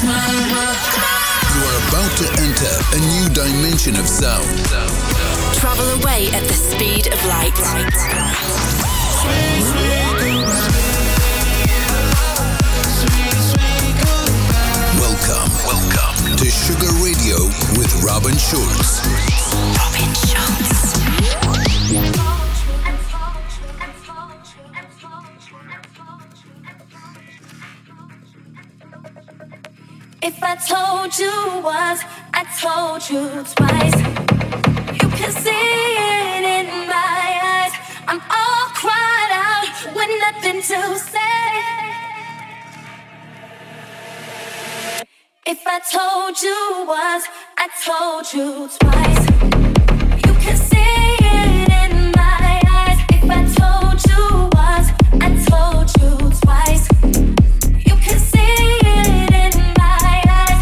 You are about to enter a new dimension of sound. Travel away at the speed of light. Welcome to Sugar Radio with Robin Schulz. Robin Schulz. If I told you once, I told you twice. You can see it in my eyes. I'm all cried out with nothing to say. If I told you once, I told you twice. You can see it in my eyes. If I told you once, I told you twice. You can see it in my eyes.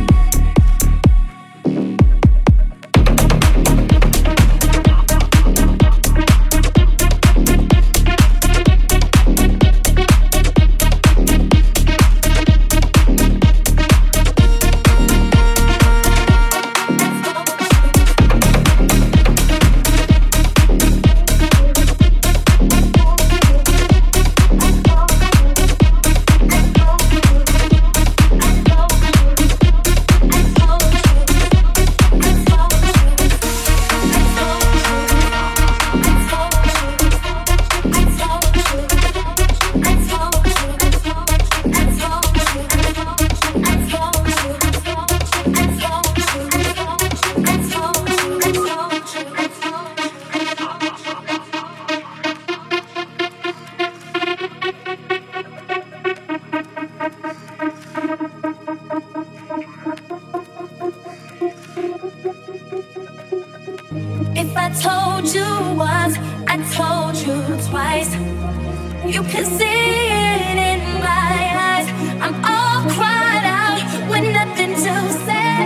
If I told you once, I told you twice. You can see it in my eyes. I'm all cried out with nothing to say.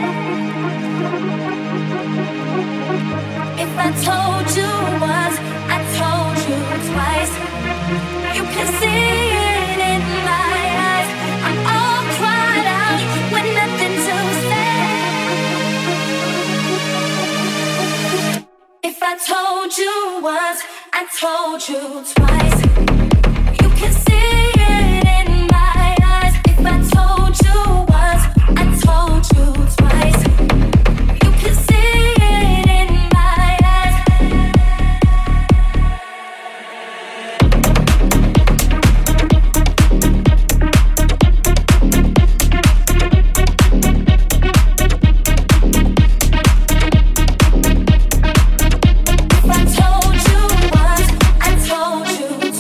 If I told you once, I told you twice. You can see it in my eyes. I'm all cried out with nothing to say. If I told you once, I told you twice. You can see it in my eyes. If I told you once, I told you twice. You can see it in my eyes. If I told you once, I told you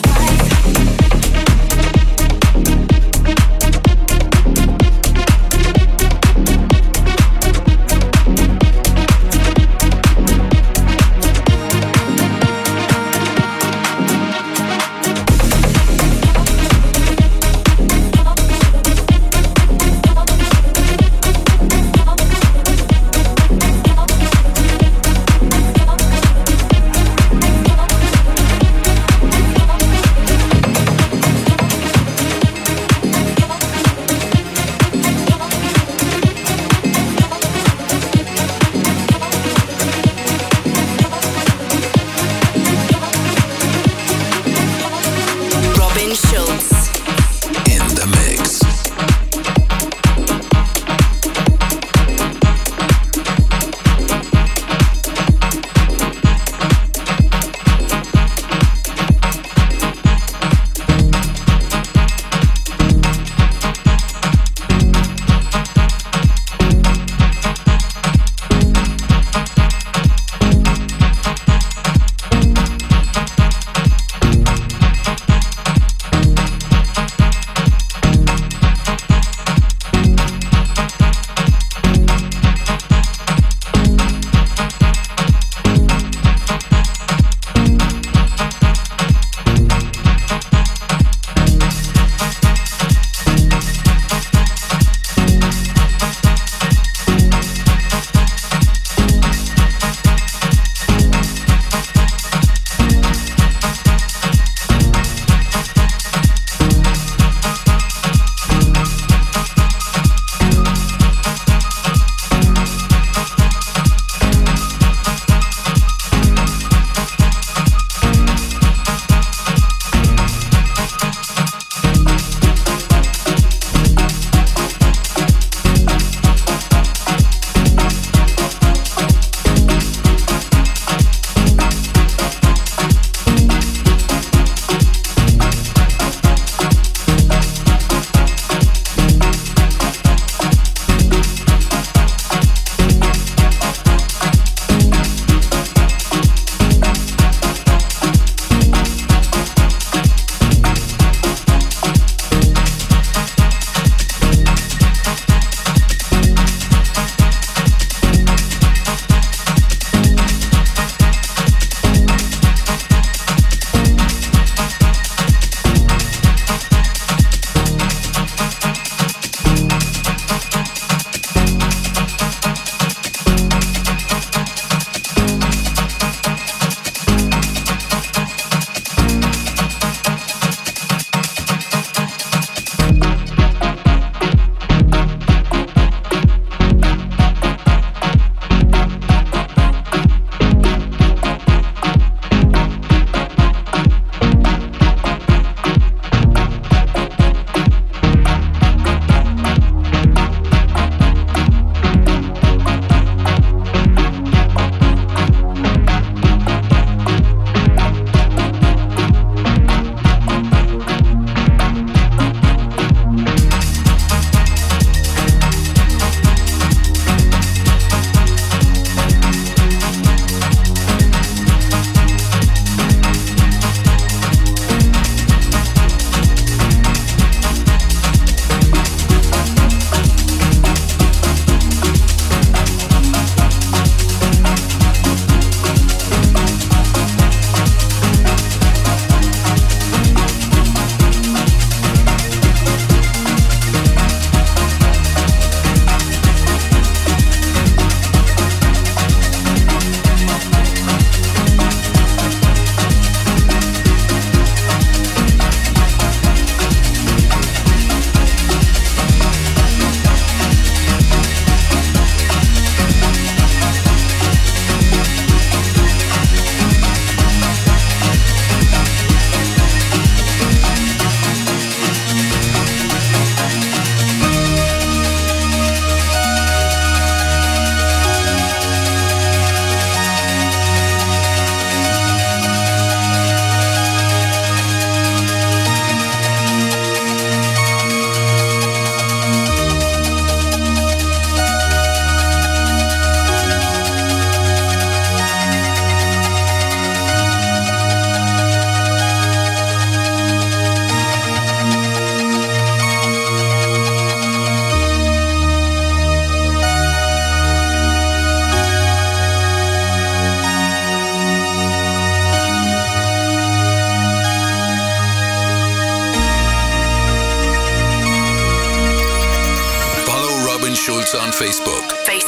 Schulz on Facebook.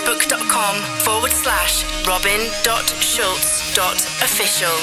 Facebook.com/robin.schulz.official.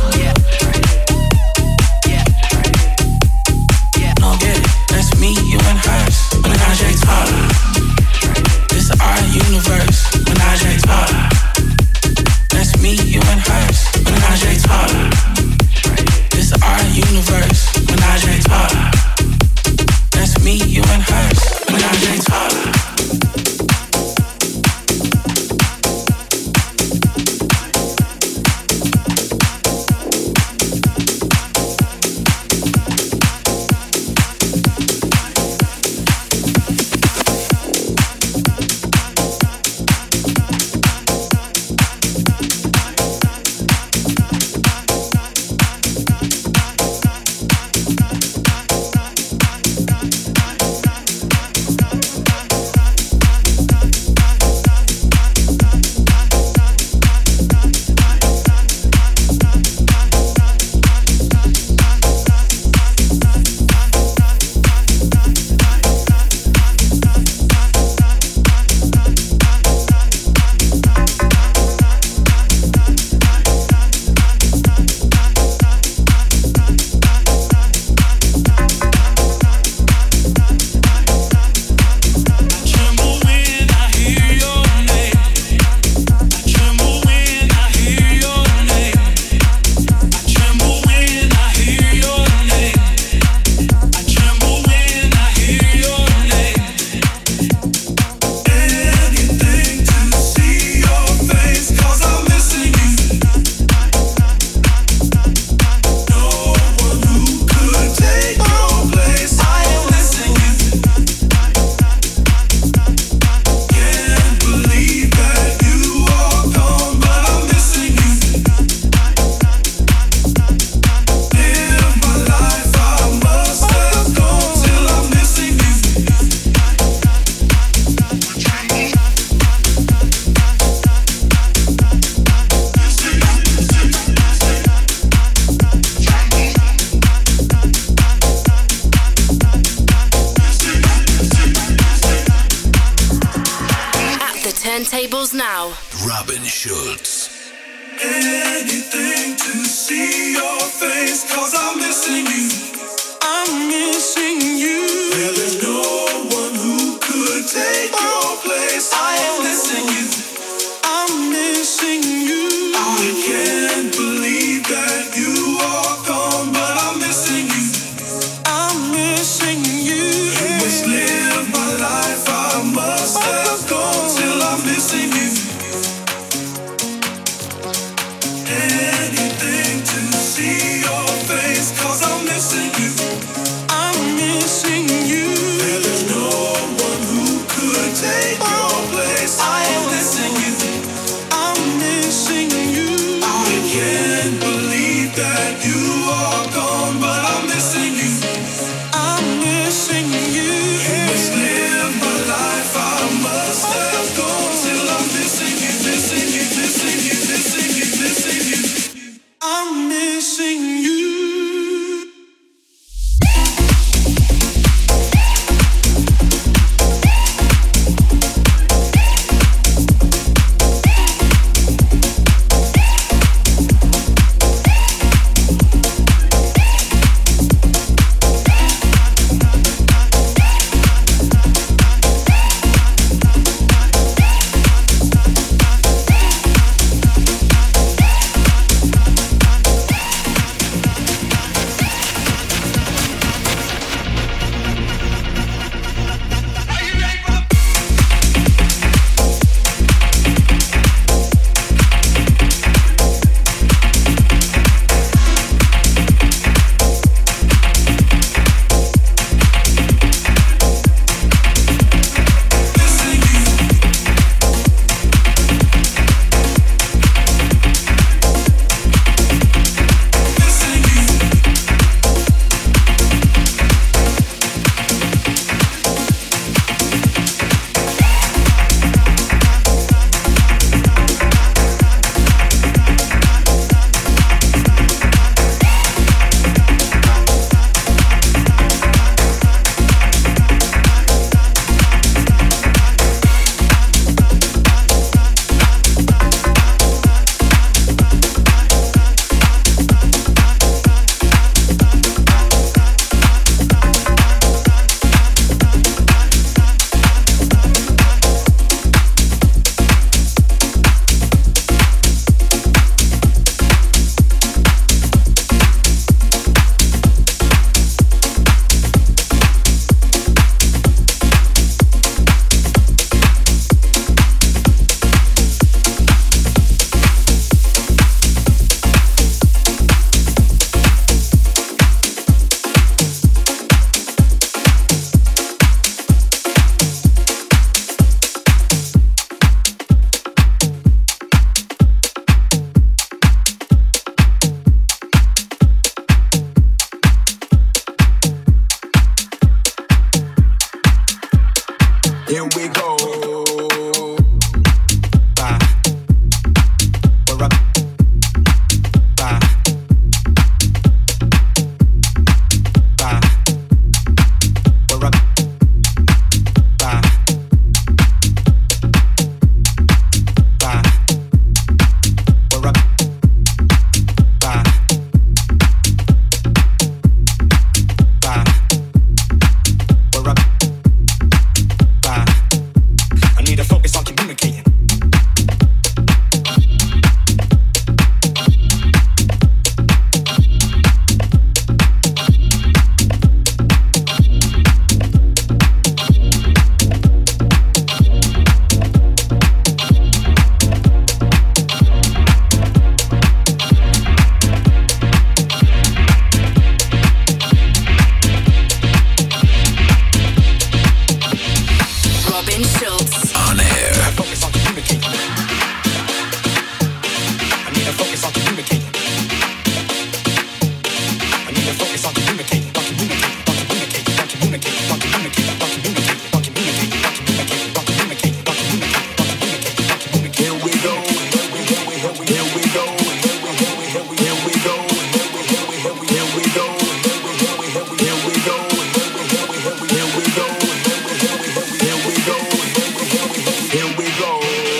Me, you and turntables now. Robin Schulz. Anything to see your face, 'cause I'm missing you. I'm missing you. There is no one who could take your place. I am missing you. I'm missing you. I can't believe that you are gone, but I'm missing you. I'm missing you. I must live my life. I must have gone till I'm missing you. Anything to see your face, 'cause I'm missing you. I'm missing you. There is no one who could take your place. I am missing you. I'm missing you. I can't believe that you are gone, but I'm missing you. I'm missing you. I must live my life. I must have gone till I'm missing you, missing you, missing you, missing you, missing you. I'm missing you. Here we go.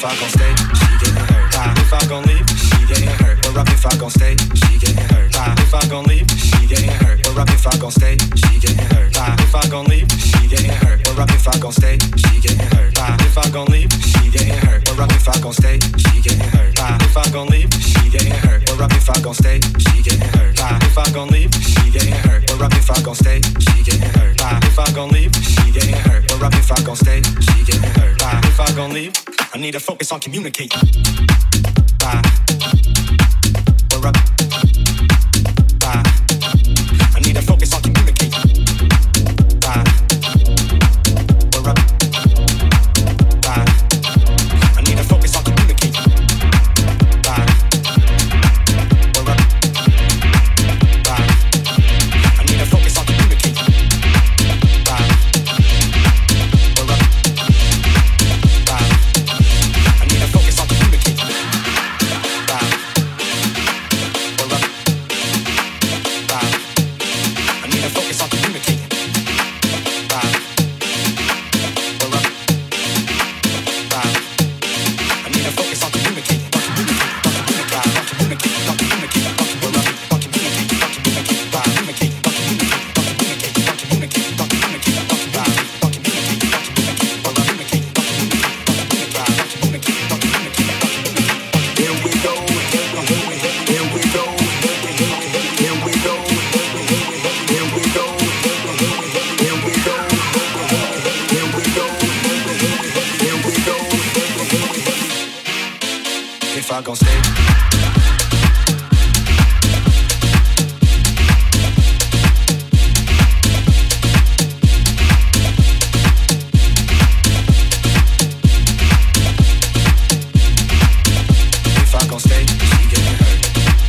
if I gon' stay? She getting hurt. Why? If I gon' leave? She getting hurt. Or up if I gon' stay? She getting hurt. Why? If I gon' leave? She getting hurt. Or up if I gon' stay? She getting hurt. Why? If I gon' leave? She getting hurt. Or up if I gon' stay? She getting hurt. Why? If I gon' leave? She getting hurt. Or up if I gon' stay? She getting hurt. Why? If I gon' leave? She getting hurt. Or up if I gon' stay? She getting hurt. Why? If I gon' leave? She getting hurt. Or up if I gon' stay? She getting hurt. Why? If I gon' leave? She getting hurt. Or up if I gon' stay? She getting hurt. Why? If I gon' leave? I need to focus on communicating. Why? Or up? Why? I need to focus on communicating. Why? Or up? Why? I need to focus on communicating. Why? Or up? Why? I need to focus on communicating. Why? Or up? Why? I need to focus on communicating. Why? Or up? Why? I need to focus on communicating. Why? Or up? Why? I need to focus on communicating. If I gon' stay. If I gon' stay, she getting hurt.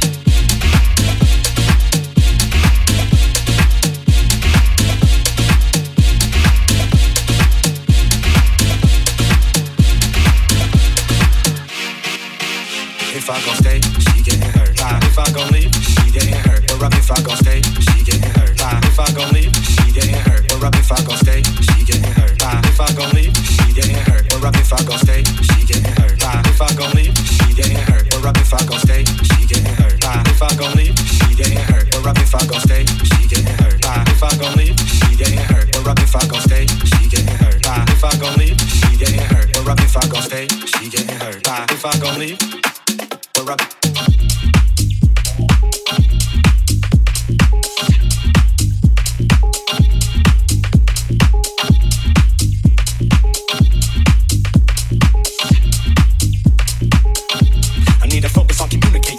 If I gon' stay, she getting hurt. Why? If I gon' leave, she getting hurt. Or up if I gon' stay, she getting hurt. Why? If I gon' leave, she getting hurt. Or up if I gon' stay, she getting hurt. Why? If I gon' leave, she getting hurt. Or up if I gon' stay, she getting hurt. Why? If I gon' leave, she getting hurt. Or up if I gon' stay, she getting hurt. Why? If I gon' leave, she getting hurt. Or up if I gon' stay, she getting hurt. Why? If I gon' leave, she getting hurt. Or up if I gon' stay, she getting hurt. Why? If I gon' leave, she getting hurt. Or up if I gon' stay, she getting hurt. Why? If I gon' leave, or up. I need to focus on communicating.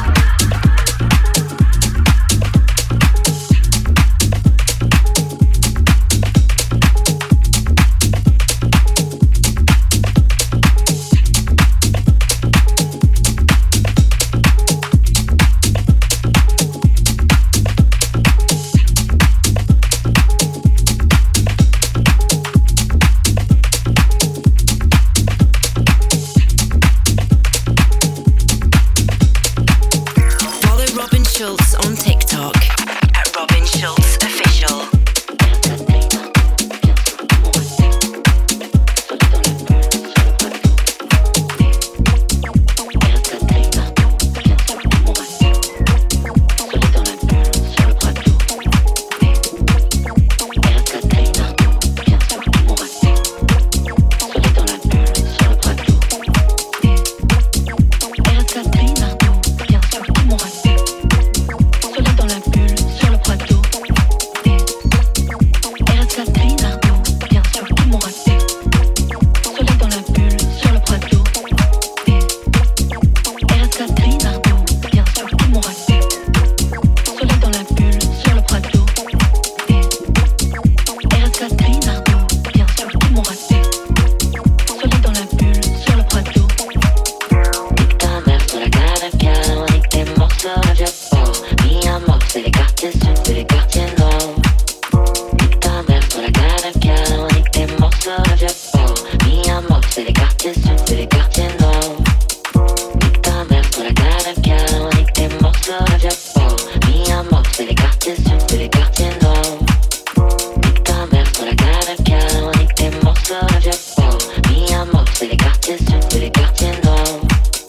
Schultz on TikTok at Robin Schultz Official. c'est les quartiers sud, c'est les quartiers nord.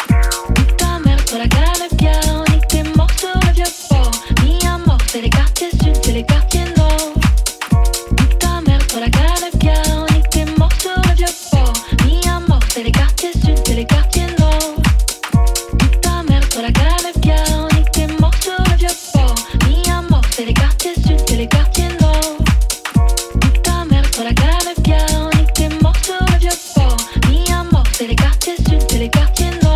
Nique ta mère sur la Canebière, nique tes morts sur le vieux port. Mis à mort, c'est les quartiers sud, c'est les quartiers nord. Nique ta mère sur la Canebière, nique tes morts sur le vieux port. Mis à mort, c'est les quartiers sud, c'est les quartiers nord. Nique ta mère sur la Canebière, nique tes morts sur le vieux port. Mis à mort, c'est les quartiers sud, c'est les quartiers nord. Nique ta mère sur la Canebière, nique tes morts sur le vieux port. Mis à mort, c'est les quartiers sud, c'est les quartiers nord.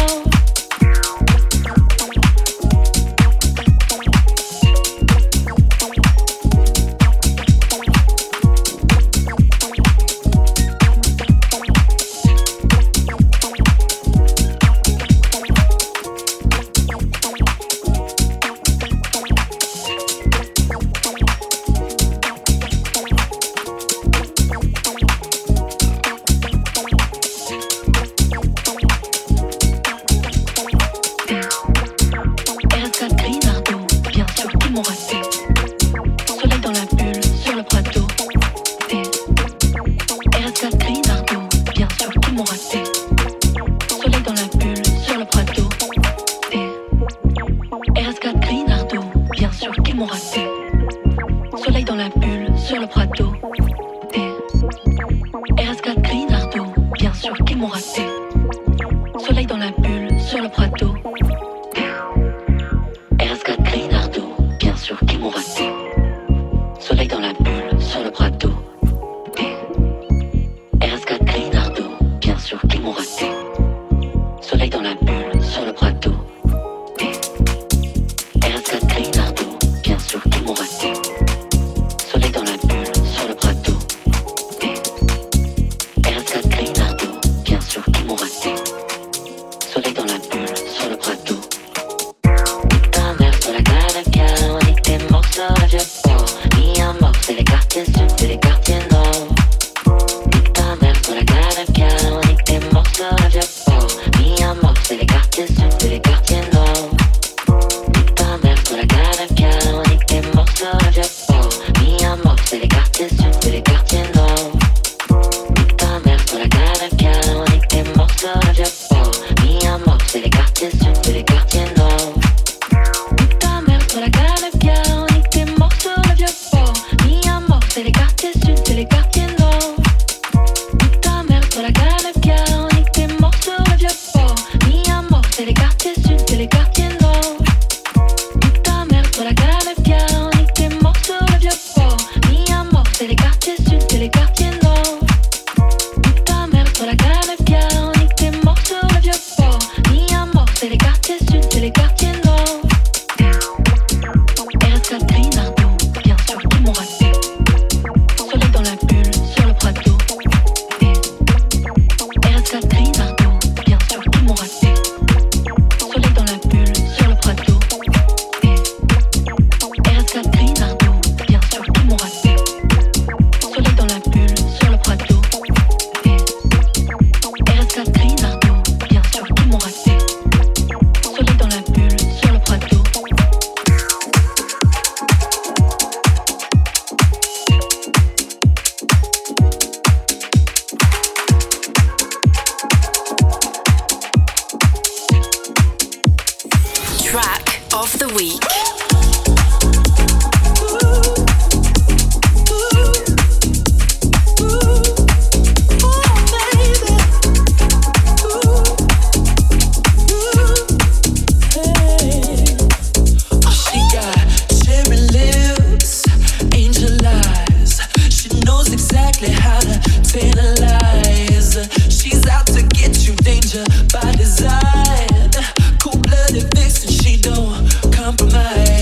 By design, cold-blooded vixen, she don't compromise.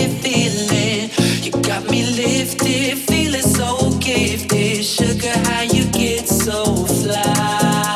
feeling. You got me lifted, feeling so gifted. Sugar, how you get so fly?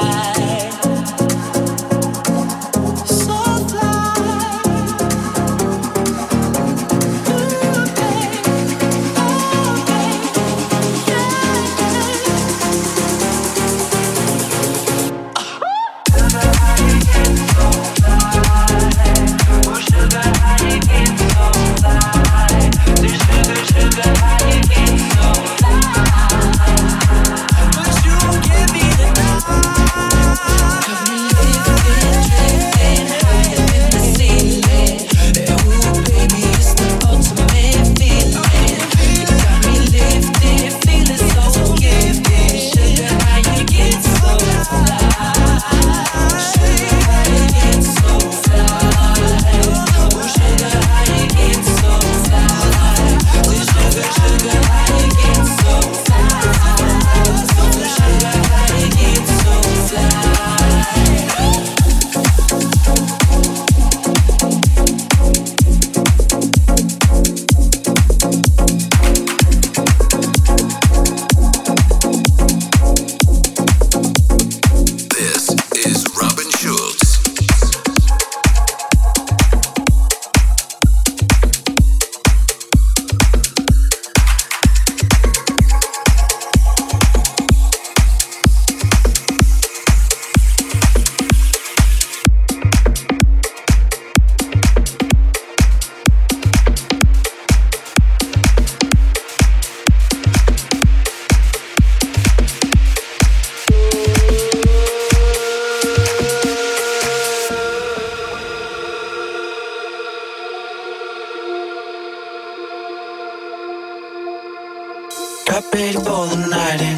Got ready for the night in.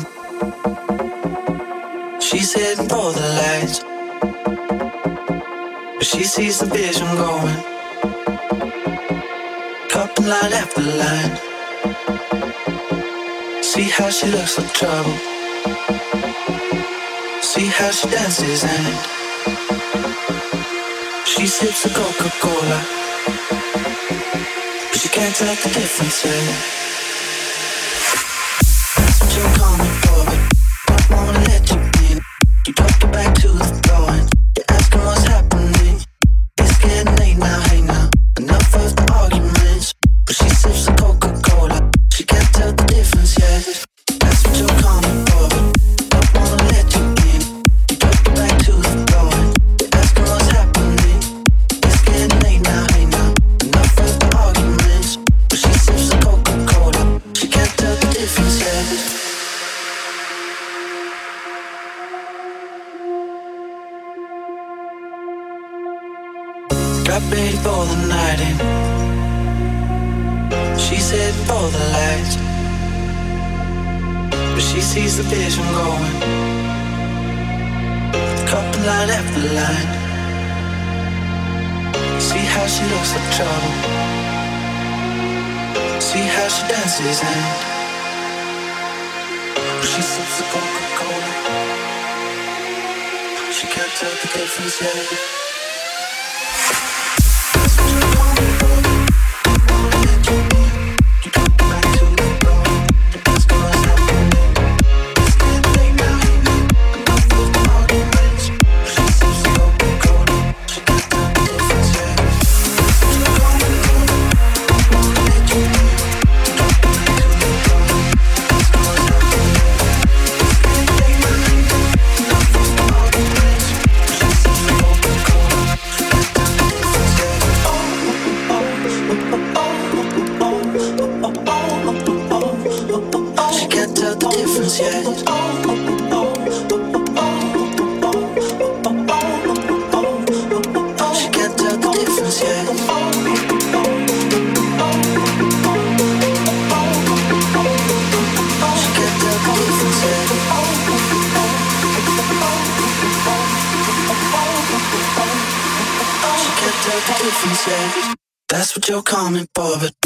She's heading for the lights, but she sees the vision going. Couple line after line. See how she looks like trouble. See how she dances and she sips the Coca-Cola, but she can't tell the difference yet. You're coming forward, don't wanna let you in. You drop your back to the floor and you're asking what's happening. It's getting late now, hey now, enough of the arguments. But she sips the Coca-Cola, she can't tell the difference yet. That's what you're coming forward, don't wanna let you in. You drop your back to the floor and you're asking what's happening. It's getting late now, hey now, enough of the arguments. But she sips the Coca-Cola, she can't tell the difference yet. Got ready for the night in. She's heading for the lights, but she sees the vision going. Couple line after line. See how she looks like trouble. See how she dances and she sips the Coca-Cola. She can't tell the difference yet. That's what you're coming for, but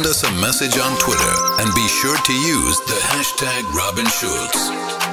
send us a message on Twitter and be sure to use the hashtag Robin Schulz.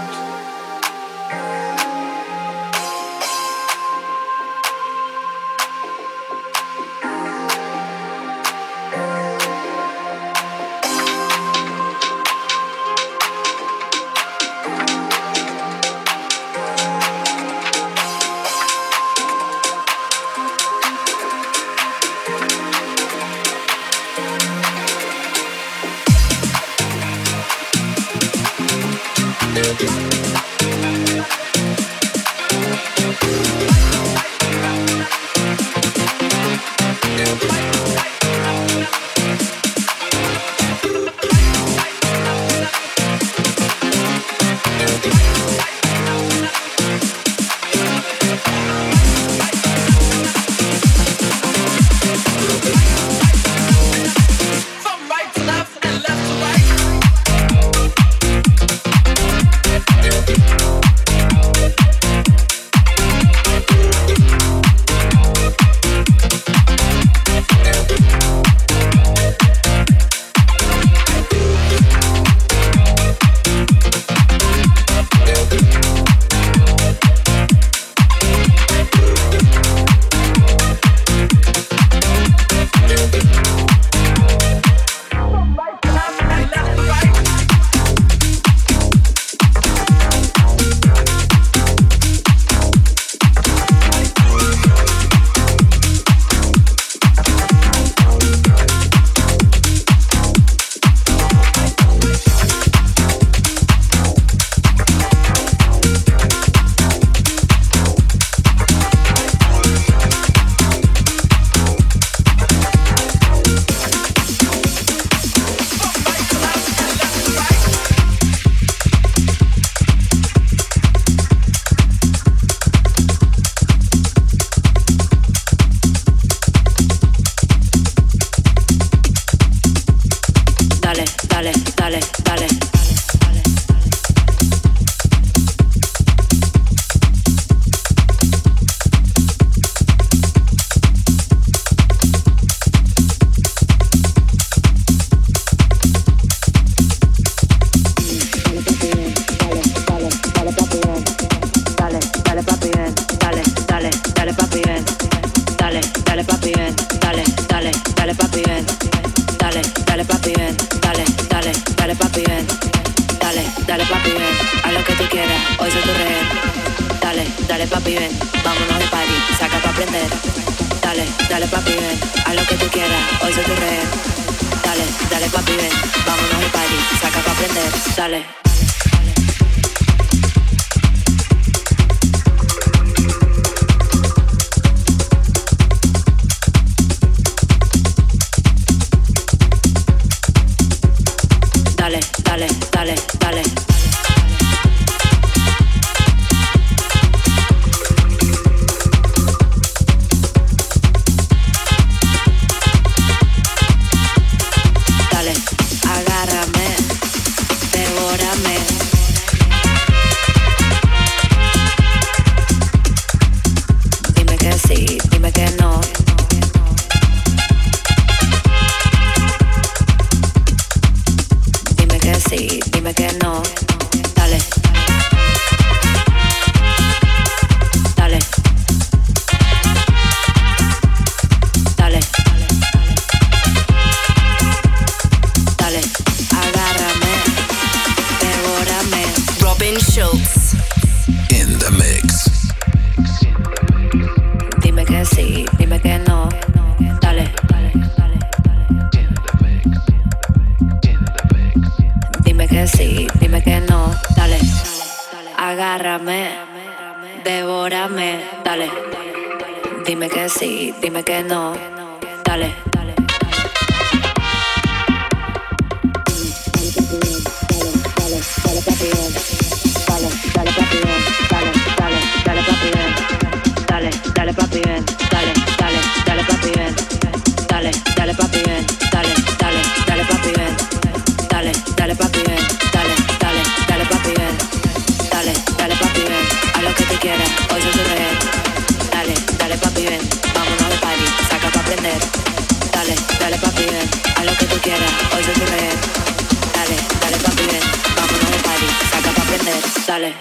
Dime que no, dale. Dale, dale.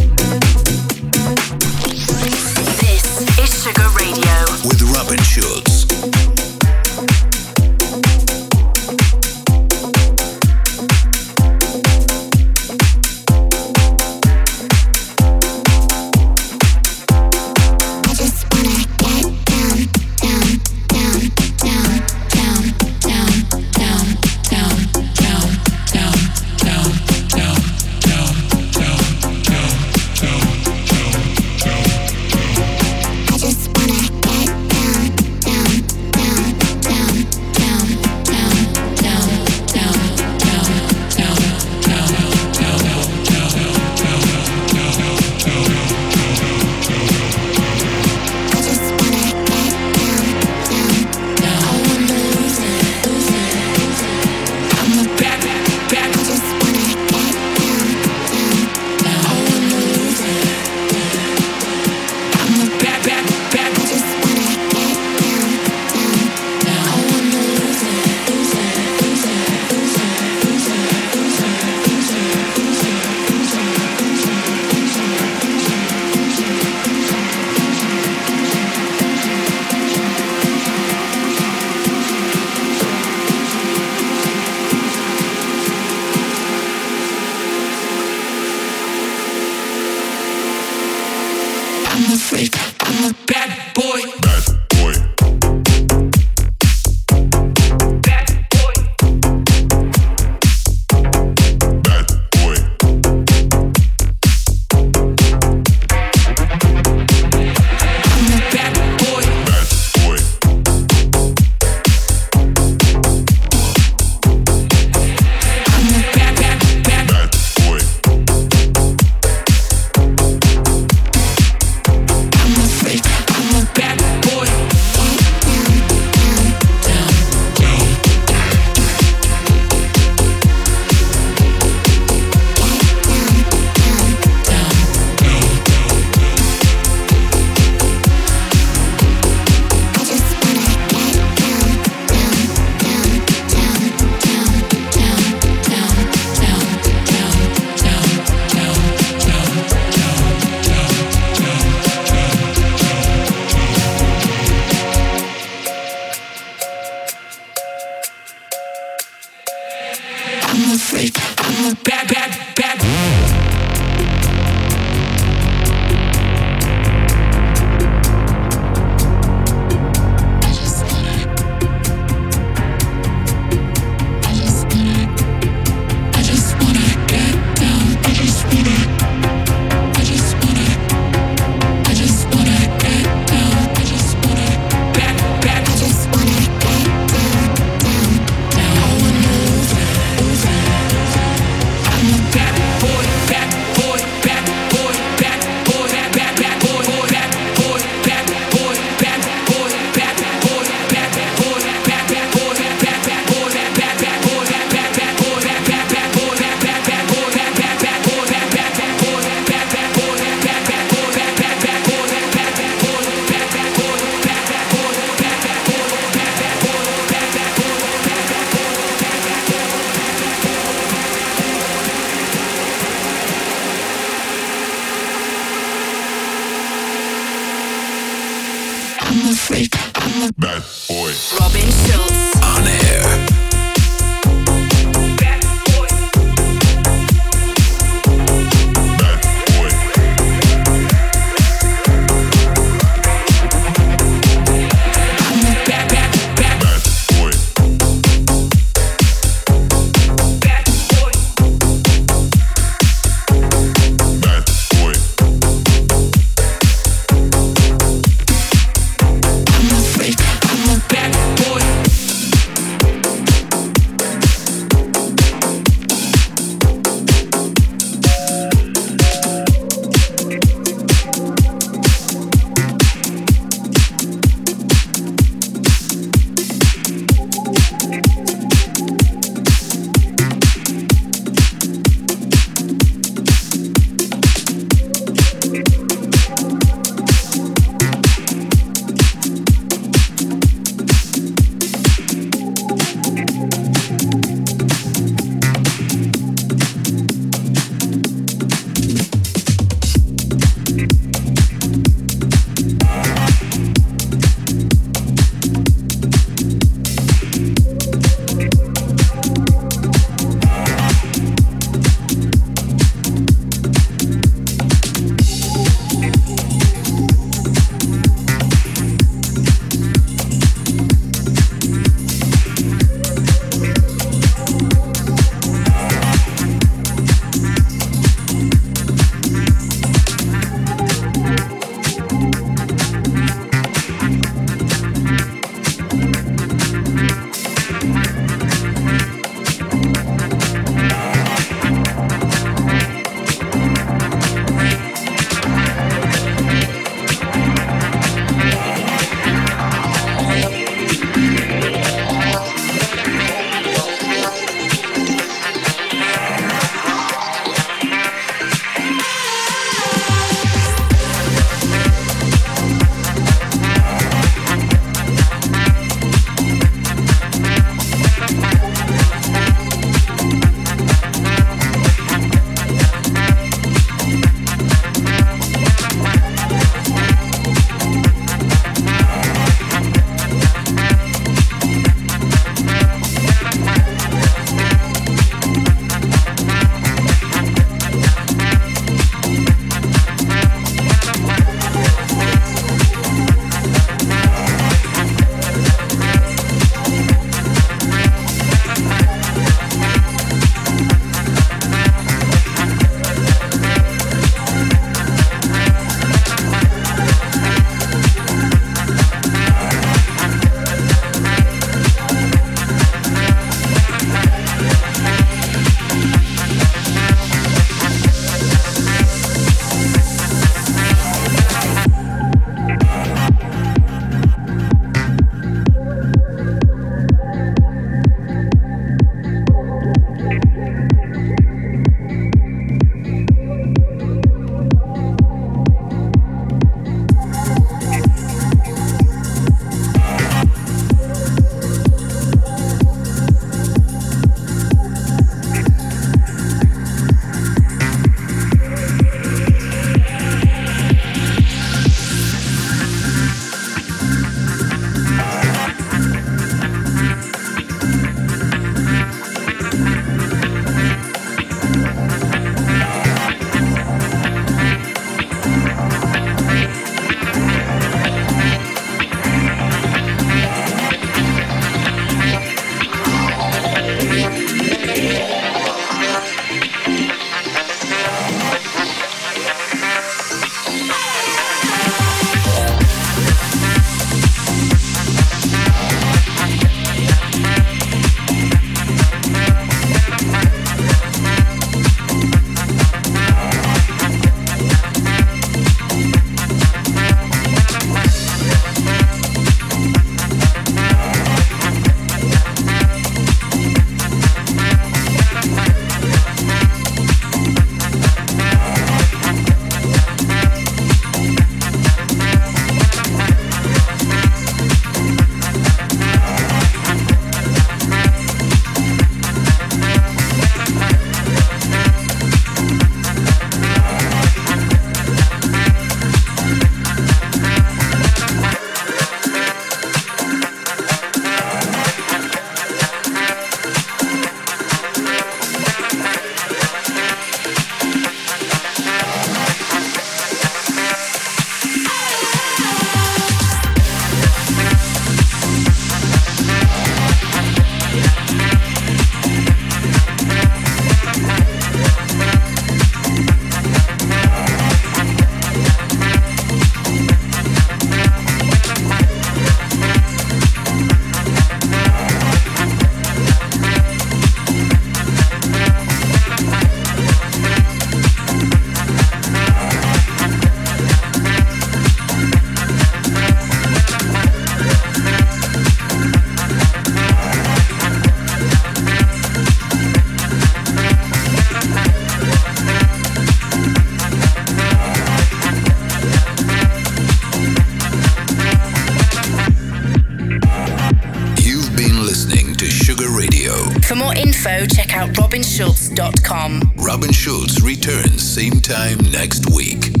For more info, check out robinschultz.com. Robin Schultz returns same time next week.